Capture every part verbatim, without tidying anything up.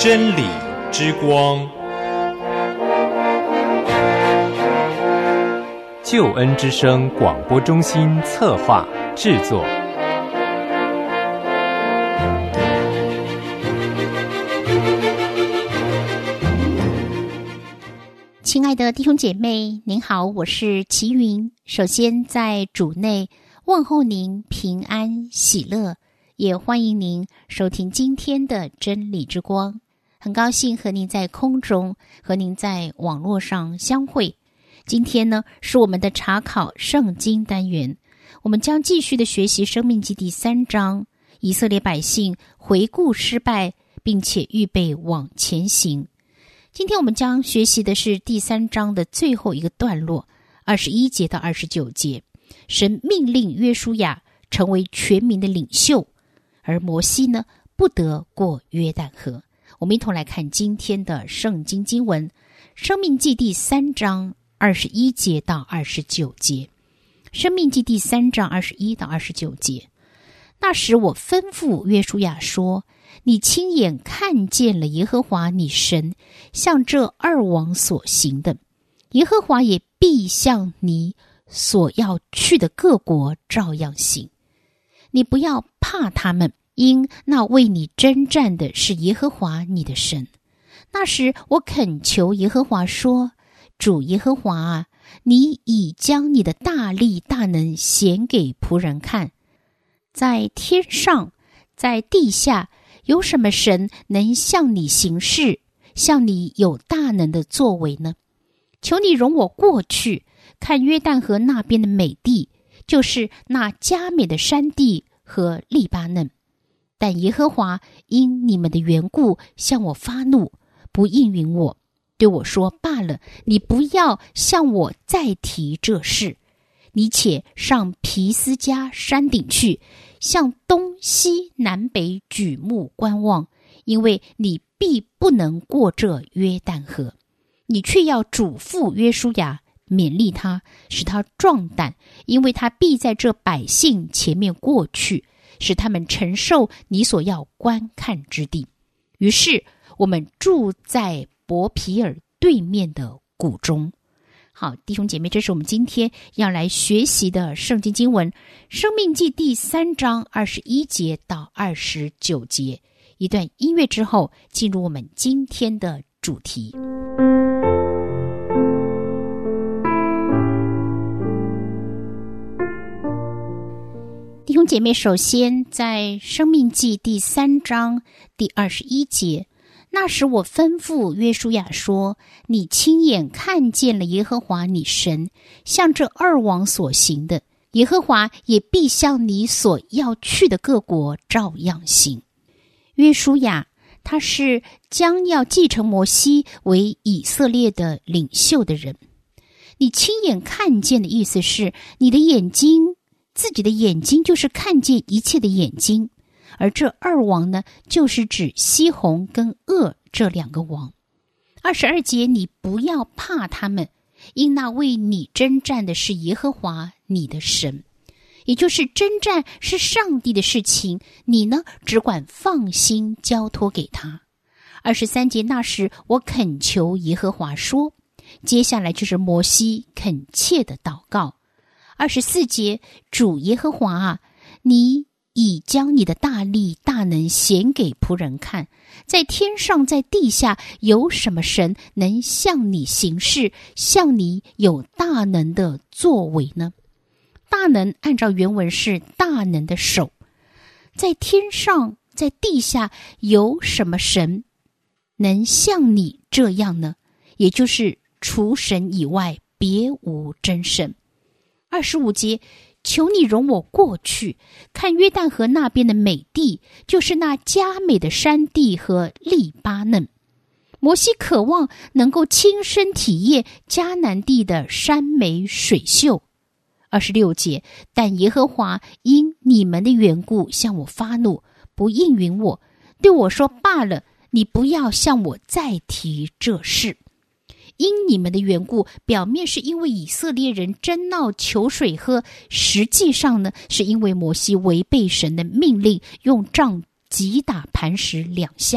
真理之光， 救恩之声广播中心策划制作。 亲爱的弟兄姐妹，您好，我是齐云。首先在主内问候您平安喜乐，也欢迎您收听今天的真理之光。很高兴和您在空中，和您在网络上相会。今天呢，是我们的查考圣经单元，我们将继续的学习申命记第三章，以色列百姓回顾失败，并且预备往前行。今天我们将学习的是第三章的最后一个段落，二十一节到二十九节。神命令约书亚成为全民的领袖，而摩西呢，不得过约旦河。我们一同来看今天的圣经经文，申命记第三章二十一节到二十九节。申命记第三章二十一到二十九节。那时我吩咐约书亚说，你亲眼看见了耶和华你神向这二王所行的，耶和华也必向你所要去的各国照样行。你不要怕他们，因那为你征战的是耶和华你的神。那时我恳求耶和华说，主耶和华啊，你已将你的大力大能显给仆人看。在天上，在地下，有什么神能向你行事，向你有大能的作为呢？求你容我过去，看约旦河那边的美地，就是那佳美的山地和利巴嫩。但耶和华因你们的缘故向我发怒，不应允我，对我说，罢了，你不要向我再提这事，你且上皮斯加山顶去，向东西南北举目观望，因为你必不能过这约旦河。你却要嘱咐约书亚，勉励他，使他壮胆，因为他必在这百姓前面过去，使他们承受你所要观看之地。于是我们住在伯皮尔对面的谷中。好，弟兄姐妹，这是我们今天要来学习的圣经经文，申命记第三章二十一节到二十九节。一段音乐之后，进入我们今天的主题。弟兄姐妹，首先在申命记第三章第二十一节，那时我吩咐约书亚说，你亲眼看见了耶和华你神向这二王所行的，耶和华也必向你所要去的各国照样行。约书亚他是将要继承摩西为以色列的领袖的人。你亲眼看见的意思是，你的眼睛，自己的眼睛就是看见一切的眼睛，而这二王呢，就是指西宏跟噩这两个王。二十二节，你不要怕他们，因那为你征战的是耶和华你的神。也就是征战是上帝的事情，你呢只管放心交托给他。二十三节，那时我恳求耶和华说，接下来就是摩西恳切的祷告。二十四节，主耶和华啊，你已将你的大力大能显给仆人看，在天上在地下，有什么神能向你行事，向你有大能的作为呢？大能按照原文是大能的手。在天上在地下，有什么神能像你这样呢？也就是除神以外别无真神。二十五节，求你容我过去，看约旦河那边的美地，就是那佳美的山地和利巴嫩。摩西渴望能够亲身体验迦南地的山美水秀。二十六节，但耶和华因你们的缘故向我发怒，不应允我，对我说，罢了，你不要向我再提这事。因你们的缘故，表面是因为以色列人争闹求水喝，实际上呢，是因为摩西违背神的命令，用杖击打磐石两下，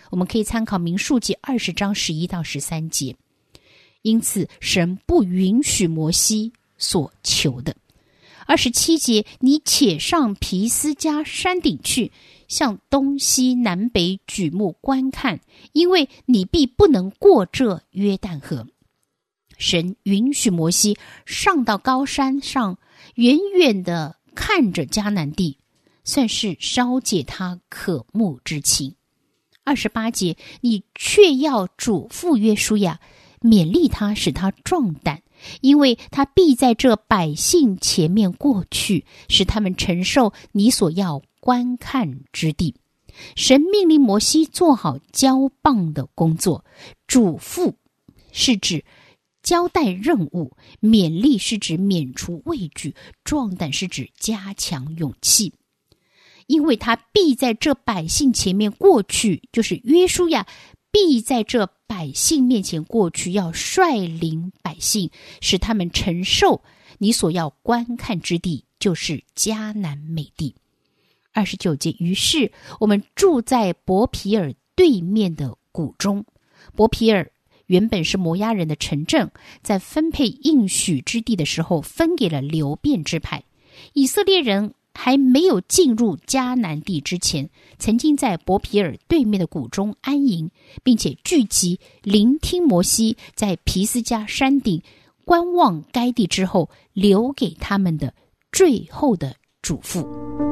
我们可以参考民数记二十章十一到十三节。因此神不允许摩西所求的。二十七节，你且上皮斯加山顶去，向东西南北举目观看，因为你必不能过这约旦河。神允许摩西上到高山上，远远地看着迦南地，算是稍解他渴慕之情。二十八节，你却要嘱咐约书亚，勉励他，使他壮胆，因为他必在这百姓前面过去，使他们承受你所要观看之地。神命令摩西做好交棒的工作，嘱咐是指交代任务，勉励是指免除畏惧，壮胆是指加强勇气。因为他必在这百姓前面过去，就是约书亚必在这百姓面前过去，要率领百姓，使他们承受你所要观看之地，就是迦南美地。二十九节，于是我们住在伯皮尔对面的谷中。伯皮尔原本是摩押人的城镇，在分配应许之地的时候分给了流便支派。以色列人还没有进入迦南地之前，曾经在伯皮尔对面的谷中安营，并且聚集聆听摩西在皮斯加山顶观望该地之后留给他们的最后的嘱咐。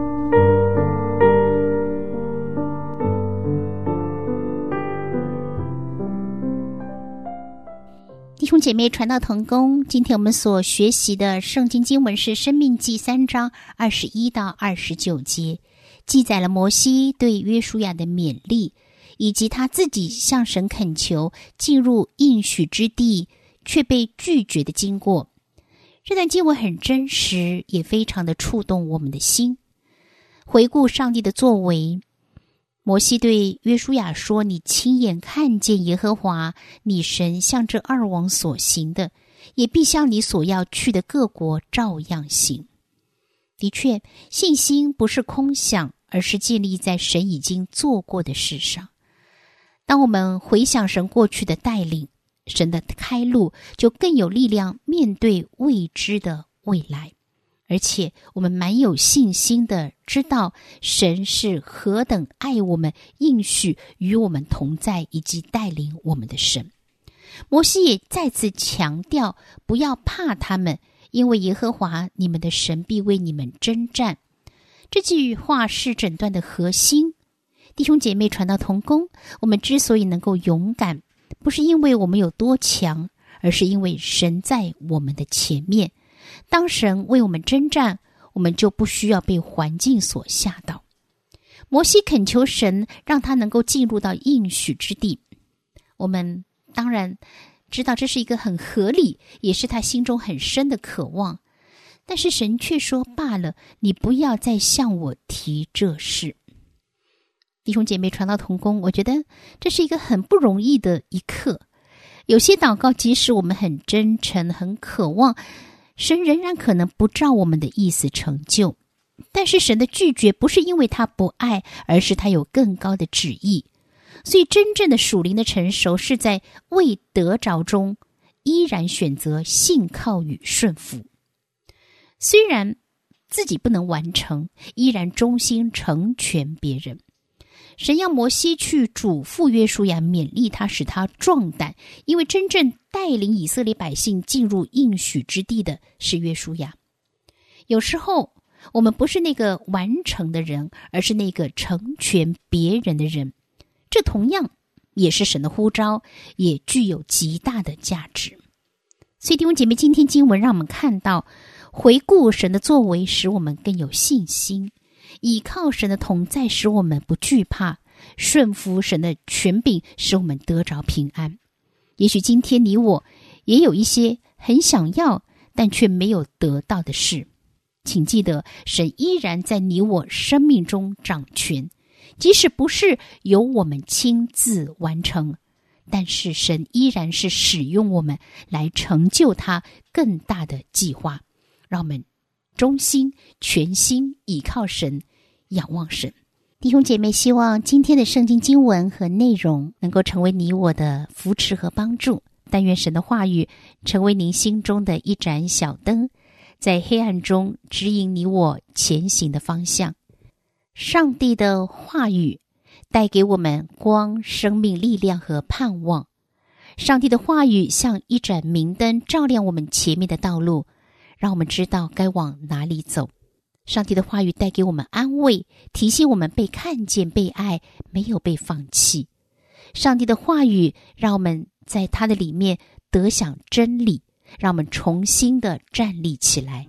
弟兄姐妹，传道同工，今天我们所学习的圣经经文是申命记三章二十一到二十九节，记载了摩西对约书亚的勉励，以及他自己向神恳求进入应许之地却被拒绝的经过。这段经文很真实，也非常的触动我们的心。回顾上帝的作为，摩西对约书亚说，你亲眼看见耶和华你神向这二王所行的，也必向你所要去的各国照样行。的确，信心不是空想，而是建立在神已经做过的事上。当我们回想神过去的带领，神的开路，就更有力量面对未知的未来。而且我们蛮有信心的知道神是何等爱我们，应许与我们同在，以及带领我们的神。摩西也再次强调，不要怕他们，因为耶和华你们的神必为你们征战。这句话是整段的核心。弟兄姐妹，传道同工，我们之所以能够勇敢，不是因为我们有多强，而是因为神在我们的前面。当神为我们征战，我们就不需要被环境所吓到。摩西恳求神让他能够进入到应许之地，我们当然知道这是一个很合理，也是他心中很深的渴望。但是神却说，罢了，你不要再向我提这事。弟兄姐妹，传道同工，我觉得这是一个很不容易的一刻。有些祷告即使我们很真诚很渴望，神仍然可能不照我们的意思成就。但是神的拒绝不是因为他不爱，而是他有更高的旨意。所以真正的属灵的成熟是在未得着中依然选择信靠与顺服。虽然自己不能完成，依然忠心成全别人。神要摩西去嘱咐约书亚，勉励他，使他壮胆，因为真正带领以色列百姓进入应许之地的是约书亚。有时候我们不是那个完成的人，而是那个成全别人的人，这同样也是神的呼召，也具有极大的价值。所以弟兄姐妹，今天经文让我们看到，回顾神的作为使我们更有信心，倚靠神的同在使我们不惧怕，顺服神的权柄使我们得着平安。也许今天你我也有一些很想要但却没有得到的事，请记得神依然在你我生命中掌权，即使不是由我们亲自完成，但是神依然是使用我们来成就他更大的计划。让我们忠心全心倚靠神，仰望神。 弟兄姐妹，希望今天的圣经经文和内容能够成为你我的扶持和帮助。但愿神的话语成为您心中的一盏小灯，在黑暗中指引你我前行的方向。上帝的话语带给我们光、生命、力量和盼望。上帝的话语像一盏明灯，照亮我们前面的道路，让我们知道该往哪里走。上帝的话语带给我们安慰，提醒我们被看见、被爱，没有被放弃。上帝的话语让我们在他的里面得享真理，让我们重新的站立起来。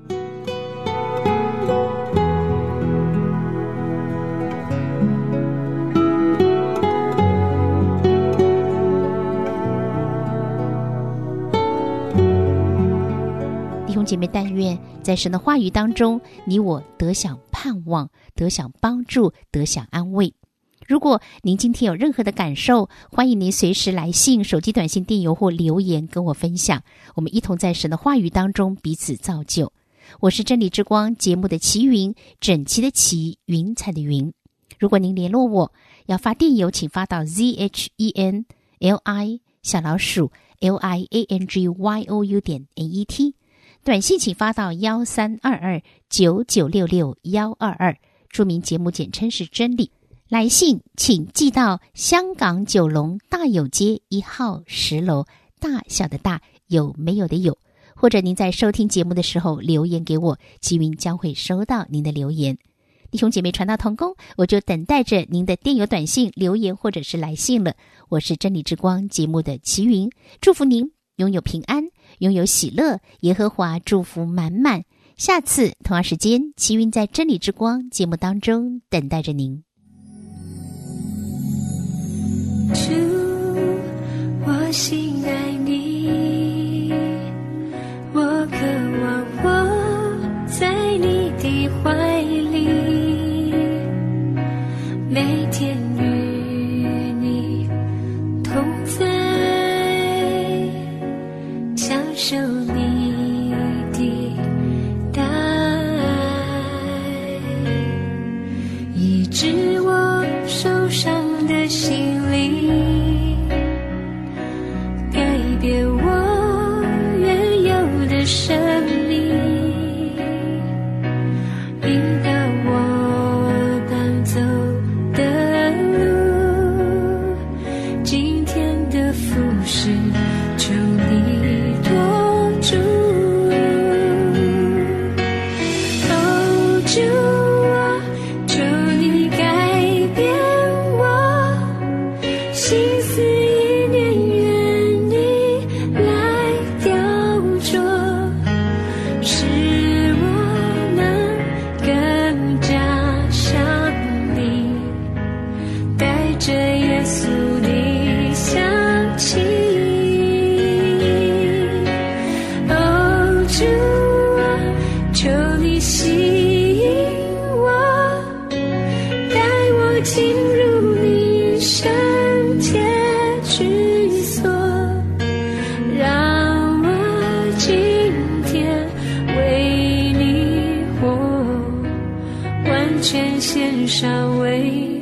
弟兄姐妹，但愿在神的话语当中，你我得享盼望，得享帮助，得享安慰。如果您今天有任何的感受，欢迎您随时来信、手机短信、电邮或留言跟我分享，我们一同在神的话语当中彼此造就。我是真理之光节目的齐云，整齐的齐，云彩的云。如果您联络我要发电邮，请发到 z h e n l i 小老鼠 l i a n g y o u 点 n e t，短信请发到一三二二九九六六一二二，注明节目简称是真理。来信请寄到香港九龙大有街一号十楼，大小的大，有没有的有，或者您在收听节目的时候留言给我，齐云将会收到您的留言。弟兄姐妹，传道同工，我就等待着您的电邮、短信、留言或者是来信了。我是真理之光节目的齐云，祝福您拥有平安，拥有喜乐，耶和华祝福满满。下次同样时间，齐云在真理之光节目当中等待着您。 主，我心爱你，我渴望我在你的怀里，每天与你同在，享受你的大爱，医治我受伤的心灵，改变我原有的生命，引导我当走的路，今天的服事求你托住。哦，主啊，求你改变心思意念愿你来雕琢，使我能更加像你，带着耶稣的香气。哦，主啊，求你吸引我，带我进入你生居所，让我今天为你活，完全献上为